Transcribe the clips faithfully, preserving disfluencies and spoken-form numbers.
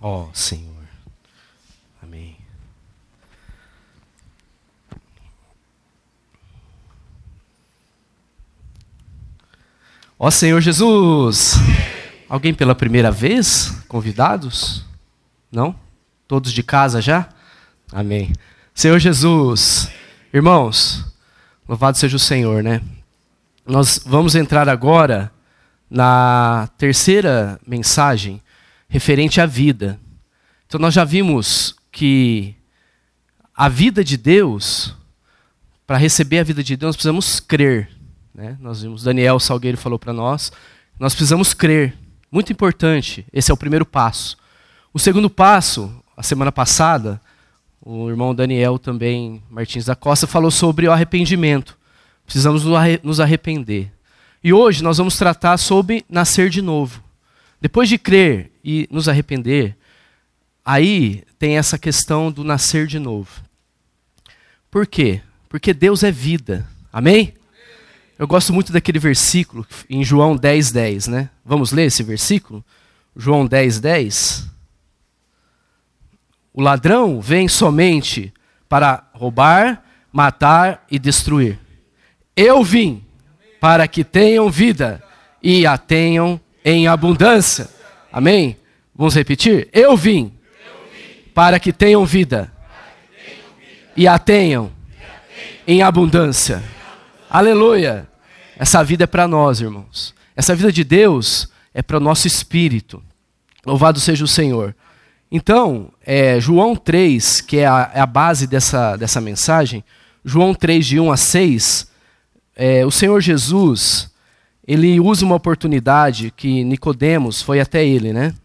Ó Senhor. Amém. Ó Senhor Jesus. Alguém pela primeira vez? Convidados? Não? Todos de casa já? Amém. Senhor Jesus. Irmãos, louvado seja o Senhor, né? Nós vamos entrar agora na terceira mensagem referente à vida. Então nós já vimos que a vida de Deus, para receber a vida de Deus, nós precisamos crer. Né? Nós vimos, Daniel Salgueiro falou para nós, nós precisamos crer. Muito importante, esse é o primeiro passo. O segundo passo, a semana passada, o irmão Daniel também, Martins da Costa, falou sobre o arrependimento. Precisamos nos arrepender. E hoje nós vamos tratar sobre nascer de novo. Depois de crer e nos arrepender, aí tem essa questão do nascer de novo. Por quê? Porque Deus é vida. Amém? Eu gosto muito daquele versículo em João dez, dez, né? Vamos ler esse versículo? João dez, dez. O ladrão vem somente para roubar, matar e destruir. Eu vim para que tenham vida e a tenham em abundância. Amém? Vamos repetir? Eu vim para que tenham vida e a tenham em abundância. Aleluia! Essa vida é para nós, irmãos. Essa vida de Deus é para o nosso espírito. Louvado seja o Senhor. Então, é, João três, que é a, é a base dessa, dessa mensagem, João três, de um a seis, é, o Senhor Jesus, ele usa uma oportunidade que Nicodemos foi até ele, né?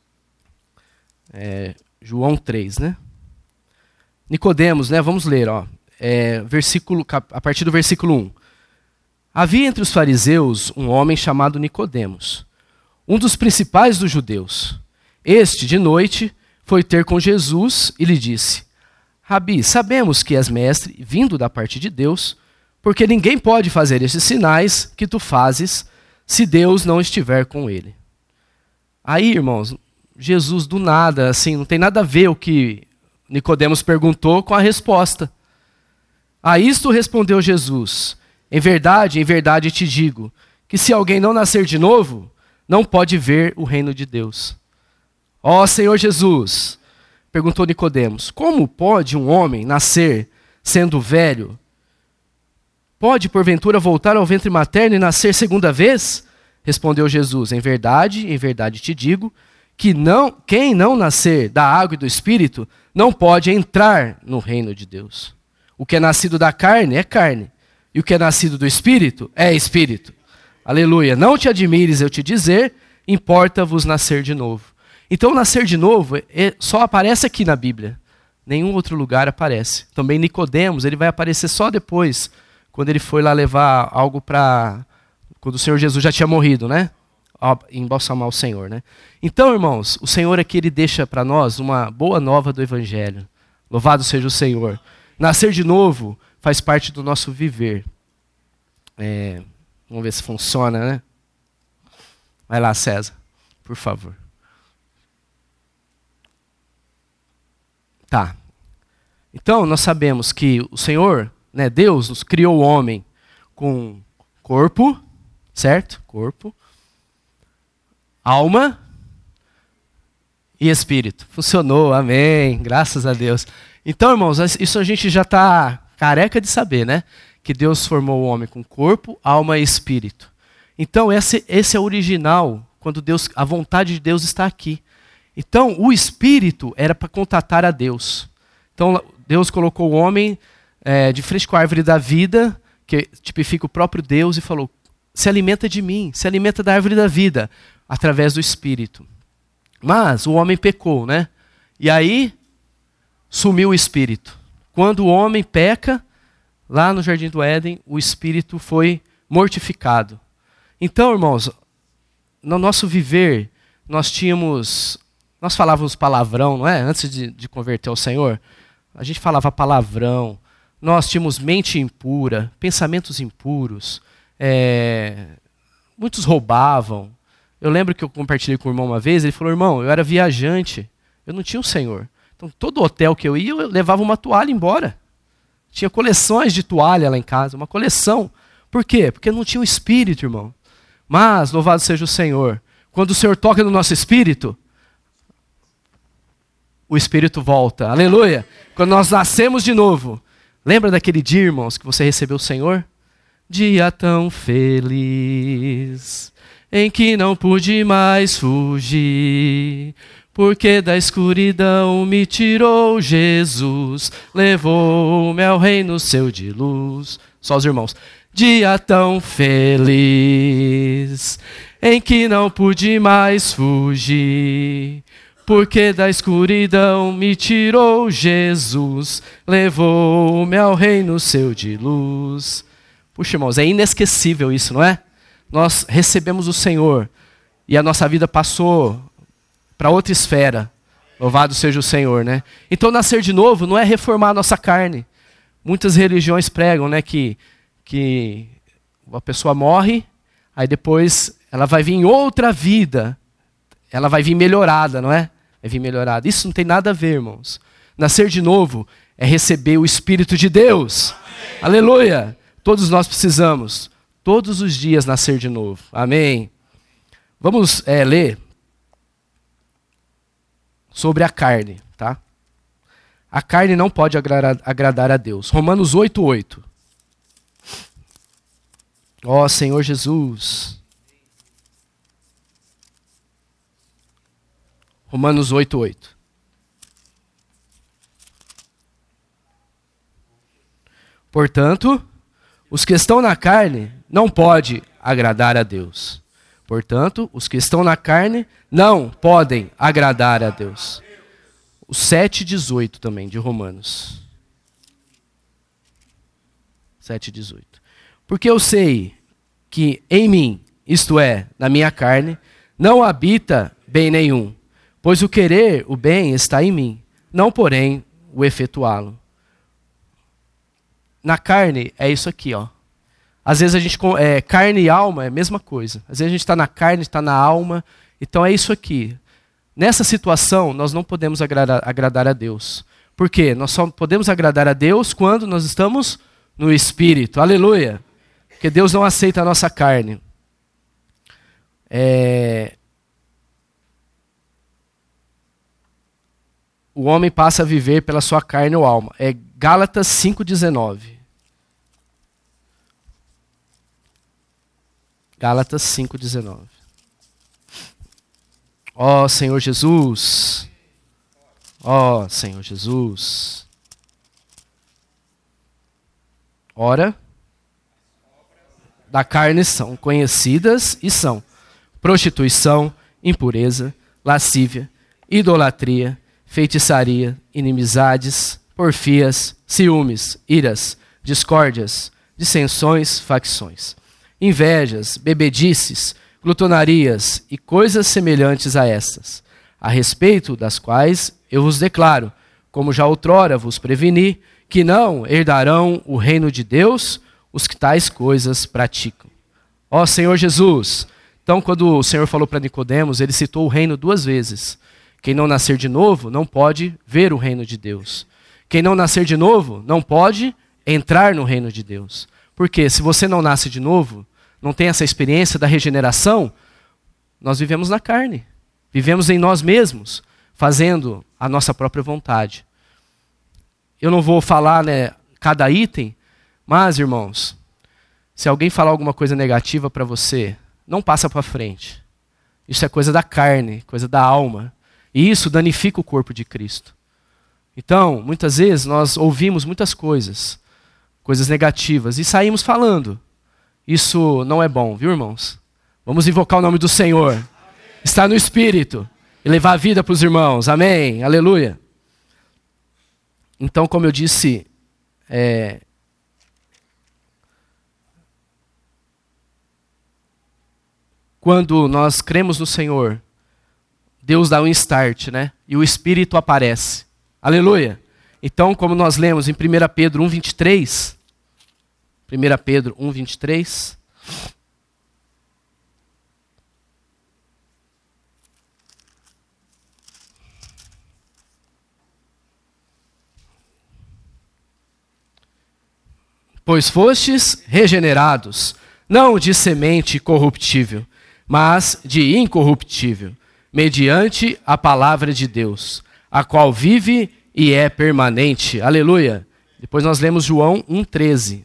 É, João três, né? Nicodemos, né? Vamos ler, ó. É, versículo, a partir do versículo um. Havia entre os fariseus um homem chamado Nicodemos, um dos principais dos judeus. Este, de noite, foi ter com Jesus e lhe disse: Rabi, sabemos que és mestre, vindo da parte de Deus, porque ninguém pode fazer esses sinais que tu fazes, se Deus não estiver com ele. Aí, irmãos, Jesus do nada, assim, não tem nada a ver o que Nicodemos perguntou com a resposta. A isto respondeu Jesus: Em verdade, em verdade te digo, que se alguém não nascer de novo, não pode ver o reino de Deus. Ó Senhor Jesus, perguntou Nicodemos, como pode um homem nascer sendo velho? Pode, porventura, voltar ao ventre materno e nascer segunda vez? Respondeu Jesus: Em verdade, em verdade te digo, que não, quem não nascer da água e do Espírito não pode entrar no reino de Deus. O que é nascido da carne é carne, e o que é nascido do Espírito é Espírito. Aleluia. Não te admires eu te dizer, importa-vos nascer de novo. Então, nascer de novo é, só aparece aqui na Bíblia. Nenhum outro lugar aparece. Também Nicodemos, ele vai aparecer só depois, quando ele foi lá levar algo para... Quando o Senhor Jesus já tinha morrido, né? Embalsamar o Senhor, né? Então, irmãos, o Senhor aqui, ele deixa para nós uma boa nova do Evangelho. Louvado seja o Senhor. Nascer de novo faz parte do nosso viver. É, vamos ver se funciona, né? Vai lá, César, por favor. Tá. Então, nós sabemos que o Senhor, né, Deus, nos criou o homem com corpo, certo? Corpo, alma e espírito. Funcionou, amém, graças a Deus. Então, irmãos, isso a gente já está careca de saber, né? Que Deus formou o homem com corpo, alma e espírito. Então, esse, esse é o original, quando Deus, a vontade de Deus está aqui. Então, o espírito era para contatar a Deus. Então, Deus colocou o homem é, de frente com a árvore da vida, que tipifica o próprio Deus, e falou: se alimenta de mim, se alimenta da árvore da vida, através do espírito. Mas o homem pecou, né? E aí, sumiu o espírito. Quando o homem peca, lá no Jardim do Éden, o espírito foi mortificado. Então, irmãos, no nosso viver, nós tínhamos... Nós falávamos palavrão, não é? Antes de, de converter ao Senhor, a gente falava palavrão. Nós tínhamos mente impura, pensamentos impuros. É, muitos roubavam. Eu lembro que eu compartilhei com o irmão uma vez, ele falou: irmão, eu era viajante. Eu não tinha um Senhor. Então, todo hotel que eu ia, eu levava uma toalha embora. Tinha coleções de toalha lá em casa, uma coleção. Por quê? Porque não tinha o Espírito, irmão. Mas, louvado seja o Senhor, quando o Senhor toca no nosso espírito, o Espírito volta. Aleluia! Quando nós nascemos de novo. Lembra daquele dia, irmãos, que você recebeu o Senhor? Dia tão feliz, em que não pude mais fugir, porque da escuridão me tirou Jesus, levou-me ao reino seu de luz. Só os irmãos. Dia tão feliz, em que não pude mais fugir, porque da escuridão me tirou Jesus, levou-me ao reino seu de luz. Puxa, irmãos, é inesquecível isso, não é? Nós recebemos o Senhor e a nossa vida passou para outra esfera. Louvado seja o Senhor, né? Então, nascer de novo não é reformar a nossa carne. Muitas religiões pregam, né, que, que a pessoa morre, aí depois ela vai vir em outra vida. Ela vai vir melhorada, não é? Vai vir melhorada. Isso não tem nada a ver, irmãos. Nascer de novo é receber o Espírito de Deus. Amém. Aleluia! Todos nós precisamos, todos os dias, nascer de novo. Amém? Vamos é, ler sobre a carne, tá? A carne não pode agradar, agradar a Deus. Romanos oito, oito. Ó Senhor Jesus. Romanos oito, oito. Portanto, os que estão na carne não podem agradar a Deus. Portanto, os que estão na carne não podem agradar a Deus. O sete, dezoito também, de Romanos. sete, dezoito. Porque eu sei que em mim, isto é, na minha carne, não habita bem nenhum. Pois o querer, o bem, está em mim, não porém o efetuá-lo. Na carne é isso aqui, ó. Às vezes a gente, é, carne e alma é a mesma coisa. Às vezes a gente está na carne, está na alma. Então é isso aqui. Nessa situação, nós não podemos agradar, agradar a Deus. Por quê? Nós só podemos agradar a Deus quando nós estamos no Espírito. Aleluia! Porque Deus não aceita a nossa carne. É... O homem passa a viver pela sua carne ou alma. É Gálatas cinco, dezenove. Gálatas cinco, dezenove. Ó Senhor Jesus. Ó Senhor Jesus. Ora, da carne são conhecidas e são prostituição, impureza, lascívia, idolatria, feitiçaria, inimizades, porfias, ciúmes, iras, discórdias, dissensões, facções, invejas, bebedices, glutonarias e coisas semelhantes a estas, a respeito das quais eu vos declaro, como já outrora vos preveni, que não herdarão o reino de Deus os que tais coisas praticam. Ó Senhor Jesus! Então, quando o Senhor falou para Nicodemos, ele citou o reino duas vezes. Quem não nascer de novo não pode ver o reino de Deus. Quem não nascer de novo não pode entrar no reino de Deus. Porque se você não nasce de novo, não tem essa experiência da regeneração, nós vivemos na carne. Vivemos em nós mesmos, fazendo a nossa própria vontade. Eu não vou falar, né, cada item, mas, irmãos, se alguém falar alguma coisa negativa para você, não passa para frente. Isso é coisa da carne, coisa da alma. E isso danifica o corpo de Cristo. Então, muitas vezes nós ouvimos muitas coisas, coisas negativas, e saímos falando. Isso não é bom, viu, irmãos? Vamos invocar o nome do Senhor. Amém. Estar no Espírito e levar a vida para os irmãos. Amém. Aleluia. Então, como eu disse, é... quando nós cremos no Senhor, Deus dá um start, né? E o Espírito aparece. Aleluia. Então, como nós lemos em primeira Pedro um, vinte e três... primeira Pedro um, vinte e três. Pois fostes regenerados, não de semente corruptível, mas de incorruptível, mediante a palavra de Deus, a qual vive e é permanente. Aleluia. Depois nós lemos João um, treze.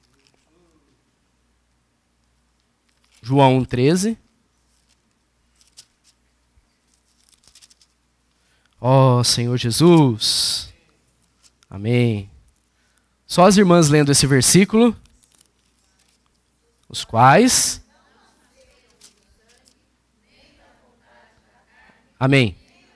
João um, treze. Ó Senhor Jesus. Amém. Só as irmãs lendo esse versículo. Os quais... Amém.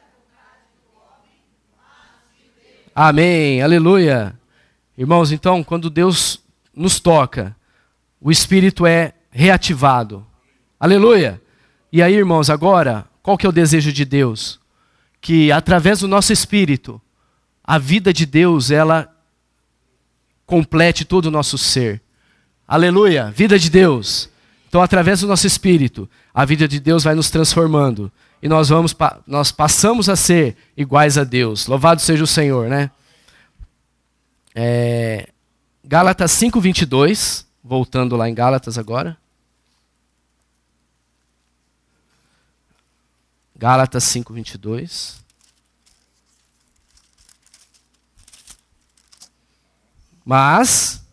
Amém. Aleluia. Irmãos, então, quando Deus nos toca, o Espírito é reativado. Aleluia. E aí, irmãos, agora, qual que é o desejo de Deus? Que através do nosso Espírito, a vida de Deus, ela complete todo o nosso ser. Aleluia. Vida de Deus. Então, através do nosso Espírito, a vida de Deus vai nos transformando. E nós, vamos, nós passamos a ser iguais a Deus. Louvado seja o Senhor, né? É, Gálatas cinco, vinte e dois. Voltando lá em Gálatas agora. Gálatas cinco, vinte e dois. Mas,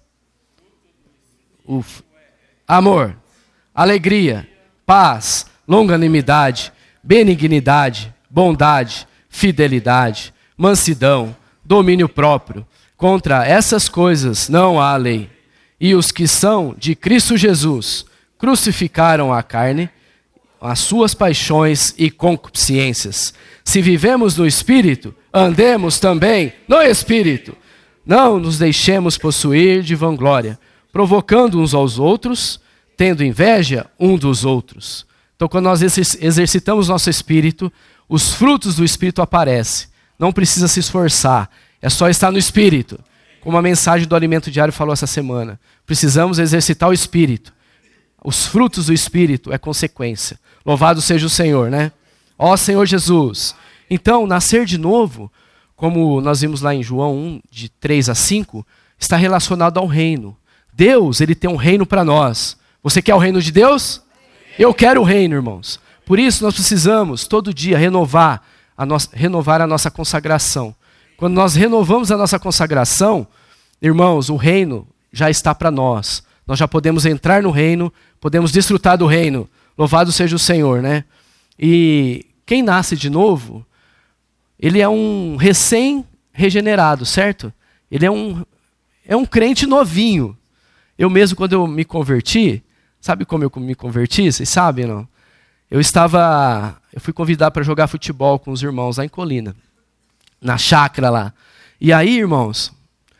uf, amor, alegria, paz, longanimidade, benignidade, bondade, fidelidade, mansidão, domínio próprio. Contra essas coisas não há lei. E os que são de Cristo Jesus crucificaram a carne, as suas paixões e concupiscências. Se vivemos no Espírito, andemos também no Espírito. Não nos deixemos possuir de vanglória, provocando uns aos outros, tendo inveja um dos outros. Então, quando nós exercitamos nosso Espírito, os frutos do Espírito aparecem. Não precisa se esforçar, é só estar no Espírito. Como a mensagem do Alimento Diário falou essa semana. Precisamos exercitar o Espírito. Os frutos do Espírito é consequência. Louvado seja o Senhor, né? Ó Senhor Jesus. Então, nascer de novo, como nós vimos lá em João um, de três a cinco, está relacionado ao reino. Deus, ele tem um reino para nós. Você quer o reino de Deus? Eu quero o reino, irmãos. Por isso nós precisamos todo dia renovar a nossa, renovar a nossa consagração. Quando nós renovamos a nossa consagração, irmãos, o reino já está para nós. Nós já podemos entrar no reino, podemos desfrutar do reino. Louvado seja o Senhor, né? E quem nasce de novo, ele é um recém-regenerado, certo? Ele é um, é um crente novinho. Eu mesmo, quando eu me converti, sabe como eu me converti? Vocês sabem, não? Eu estava, eu fui convidado para jogar futebol com os irmãos lá em Colina, na chácara lá. E aí, irmãos,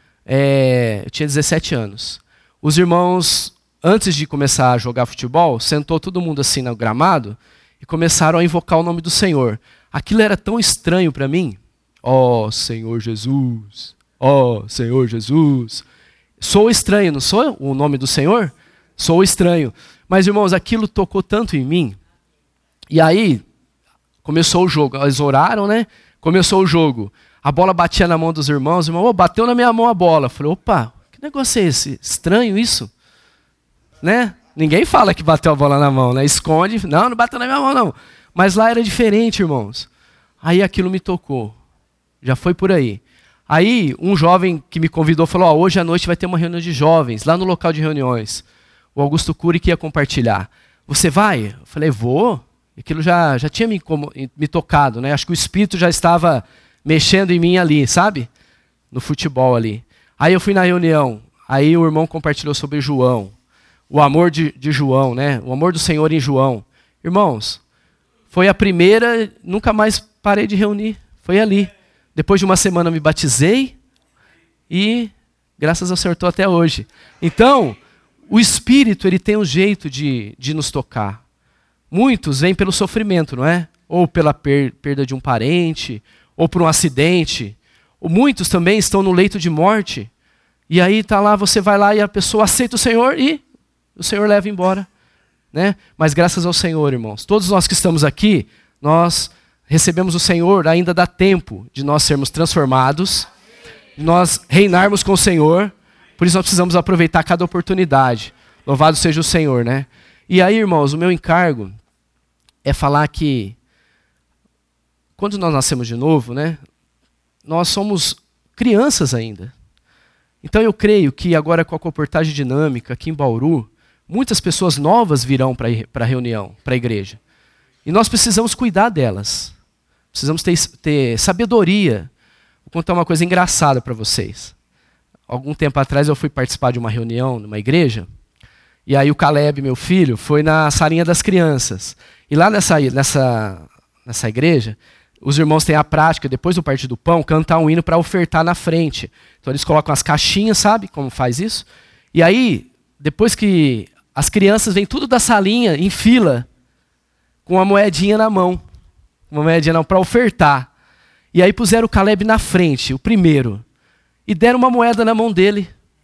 é, eu tinha dezessete anos. Os irmãos, antes de começar a jogar futebol, sentou todo mundo assim no gramado e começaram a invocar o nome do Senhor. Aquilo era tão estranho para mim. Ó oh, Senhor Jesus, ó oh, Senhor Jesus. Sou estranho, não sou o nome do Senhor? Sou estranho. Mas, irmãos, aquilo tocou tanto em mim. E aí, começou o jogo. Eles oraram, né? Começou o jogo. A bola batia na mão dos irmãos. O irmão, oh, bateu na minha mão a bola. Eu falei, opa, que negócio é esse? Estranho isso. Né? Ninguém fala que bateu a bola na mão, né? Esconde. Não, não bateu na minha mão, não. Mas lá era diferente, irmãos. Aí aquilo me tocou. Já foi por aí. Aí, um jovem que me convidou falou, oh, hoje à noite vai ter uma reunião de jovens, lá no local de reuniões. O Augusto Cury que ia compartilhar. Você vai? Eu falei, vou. Aquilo já, já tinha me, me tocado, né? Acho que o Espírito já estava mexendo em mim ali, sabe? No futebol ali. Aí eu fui na reunião. Aí o irmão compartilhou sobre João. O amor de, de João, né? O amor do Senhor em João. Irmãos, foi a primeira, nunca mais parei de reunir. Foi ali. Depois de uma semana me batizei e graças ao Senhor estou até hoje. Então, o Espírito, ele tem um jeito de, de nos tocar. Muitos vêm pelo sofrimento, não é? Ou pela per- perda de um parente, ou por um acidente. Ou muitos também estão no leito de morte. E aí tá lá, você vai lá e a pessoa aceita o Senhor e o Senhor leva embora. Né? Mas graças ao Senhor, irmãos, todos nós que estamos aqui, nós recebemos o Senhor, ainda dá tempo de nós sermos transformados, de nós reinarmos com o Senhor, Por isso nós precisamos aproveitar cada oportunidade. Louvado seja o Senhor, né? E aí, irmãos, o meu encargo é falar que quando nós nascemos de novo, né, nós somos crianças ainda. Então eu creio que agora com a comportagem dinâmica aqui em Bauru, muitas pessoas novas virão para a reunião, para a igreja. E nós precisamos cuidar delas. Precisamos ter, ter sabedoria. Vou contar uma coisa engraçada para vocês. Algum tempo atrás eu fui participar de uma reunião numa igreja, e aí o Caleb, meu filho, foi na salinha das crianças. E lá nessa, nessa, nessa igreja, os irmãos têm a prática, depois do partir do pão, cantar um hino para ofertar na frente. Então eles colocam as caixinhas, sabe como faz isso? E aí, depois que as crianças vêm tudo da salinha, em fila, com uma moedinha na mão. Uma moedinha não, para ofertar. E aí puseram o Caleb na frente, o primeiro. E deram uma moeda na mão dele.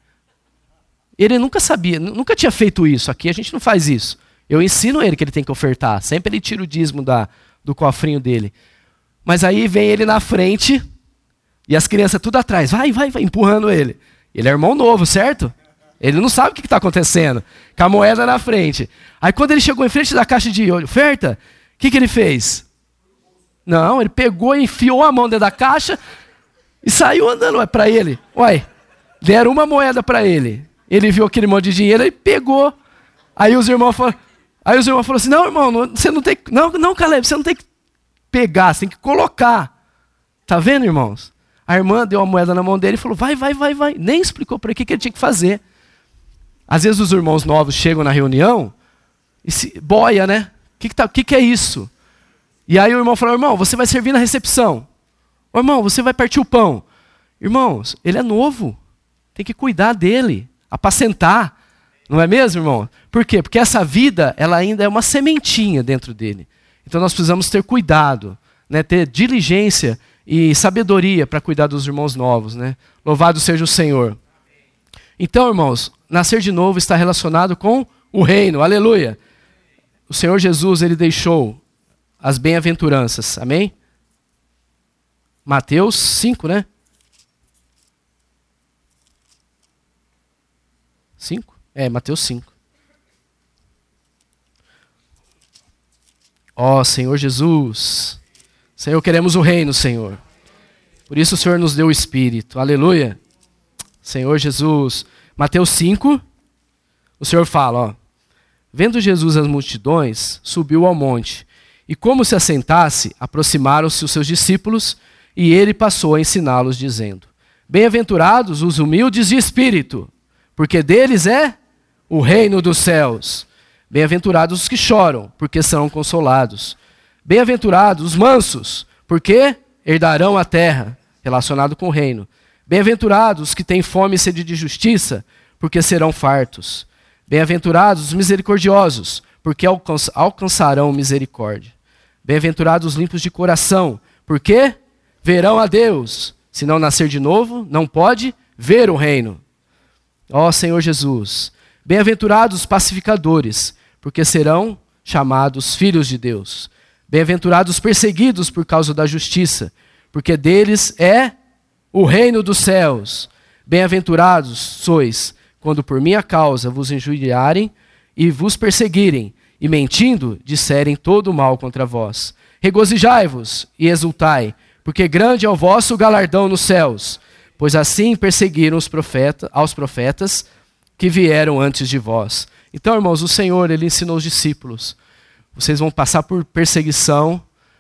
Ele nunca sabia, nunca tinha feito isso. Aqui a gente não faz isso. Eu ensino ele que ele tem que ofertar. Sempre ele tira o dízimo da, do cofrinho dele. Mas aí vem ele na frente e as crianças tudo atrás. Vai, vai, vai, empurrando ele. Ele é irmão novo, certo? Ele não sabe o que está acontecendo. Com a moeda na frente. Aí quando ele chegou em frente da caixa de oferta, o que, que ele fez? Não, ele pegou e enfiou a mão dentro da caixa e saiu andando para ele. Uai, deram uma moeda para ele. Ele viu aquele monte de dinheiro e pegou. Aí os irmãos falaram, aí os irmãos falaram assim, não, irmão, não, você não tem que... Não, não, Caleb, você não tem que pegar, você tem que colocar. Tá vendo, irmãos? A irmã deu a moeda na mão dele e falou, vai, vai, vai, vai. Nem explicou para ele o que ele tinha que fazer. Às vezes os irmãos novos chegam na reunião e se boia, né? O que, que, tá, que, que é isso? E aí o irmão falou, irmão, você vai servir na recepção. Ô, irmão, você vai partir o pão. Irmãos, ele é novo. Tem que cuidar dele, apacentar. Não é mesmo, irmão? Por quê? Porque essa vida, ela ainda é uma sementinha dentro dele. Então nós precisamos ter cuidado, né? Ter diligência e sabedoria para cuidar dos irmãos novos, né? Louvado seja o Senhor. Então, irmãos, nascer de novo está relacionado com o reino. Aleluia. O Senhor Jesus, ele deixou as bem-aventuranças. Amém? Mateus cinco, né? cinco? É, Mateus cinco. Ó, Senhor Jesus. Senhor, queremos o reino, Senhor. Por isso o Senhor nos deu o Espírito. Aleluia. Senhor Jesus. Mateus cinco. O Senhor fala, ó. Vendo Jesus as multidões, subiu ao monte. E como se assentasse, aproximaram-se os seus discípulos, e ele passou a ensiná-los, dizendo, bem-aventurados os humildes de espírito, porque deles é o reino dos céus. Bem-aventurados os que choram, porque serão consolados. Bem-aventurados os mansos, porque herdarão a terra, relacionado com o reino. Bem-aventurados os que têm fome e sede de justiça, porque serão fartos. Bem-aventurados os misericordiosos, porque alcanç- alcançarão misericórdia. Bem-aventurados os limpos de coração, porque verão a Deus. Se não nascer de novo, não pode ver o reino. Ó Senhor Jesus. Bem-aventurados os pacificadores, porque serão chamados filhos de Deus. Bem-aventurados os perseguidos por causa da justiça, porque deles é o reino dos céus. Bem-aventurados sois, quando por minha causa vos injuriarem e vos perseguirem, e mentindo disserem todo o mal contra vós. Regozijai-vos e exultai, porque grande é o vosso galardão nos céus, pois assim perseguiram os profetas, aos profetas que vieram antes de vós. Então, irmãos, o Senhor, ele ensinou os discípulos. Vocês vão passar por perseguição,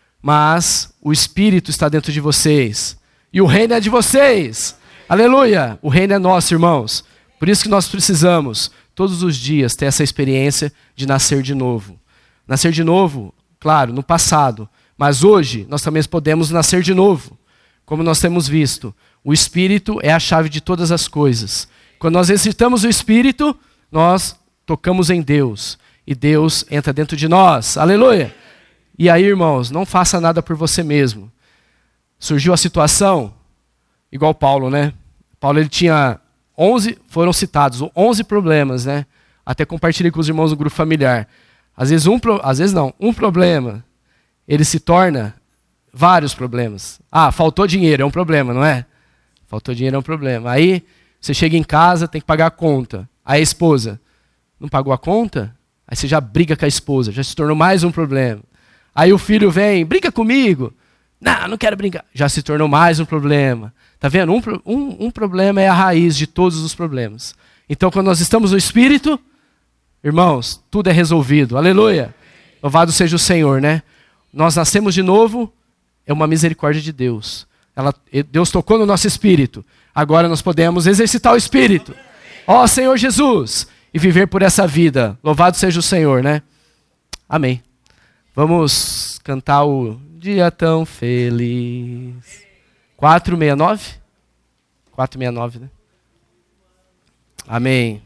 mas o Espírito está dentro de vocês. E o reino é de vocês. Aleluia! O reino é nosso, irmãos. Por isso que nós precisamos, todos os dias, ter essa experiência de nascer de novo. Nascer de novo, claro, no passado. Mas hoje, nós também podemos nascer de novo. Como nós temos visto, o Espírito é a chave de todas as coisas. Quando nós exercitamos o Espírito, nós tocamos em Deus. E Deus entra dentro de nós. Aleluia! E aí, irmãos, não faça nada por você mesmo. Surgiu a situação, igual Paulo, né? Paulo, ele tinha onze, foram citados, onze problemas, né? Até compartilhei com os irmãos do grupo familiar. Às vezes, um, às vezes não, um problema, ele se torna vários problemas. Ah, faltou dinheiro, é um problema, não é? Faltou dinheiro é um problema. Aí, Você chega em casa, tem que pagar a conta. Aí a esposa não pagou a conta? Aí você já briga com a esposa, já se tornou mais um problema. Aí o filho vem, brinca comigo. Não, não quero brincar. Já se tornou mais um problema. Tá vendo? Um, um, um problema é a raiz de todos os problemas. Então, quando nós estamos no Espírito, irmãos, tudo é resolvido. Aleluia. Louvado seja o Senhor, né? Nós nascemos de novo, é uma misericórdia de Deus. Ela, Deus tocou no nosso espírito. Agora nós podemos exercitar o Espírito. Ó Senhor Jesus! E viver por essa vida. Louvado seja o Senhor, né? Amém. Vamos cantar o Dia Tão Feliz. quatrocentos e sessenta e nove? quatrocentos e sessenta e nove, né? Amém.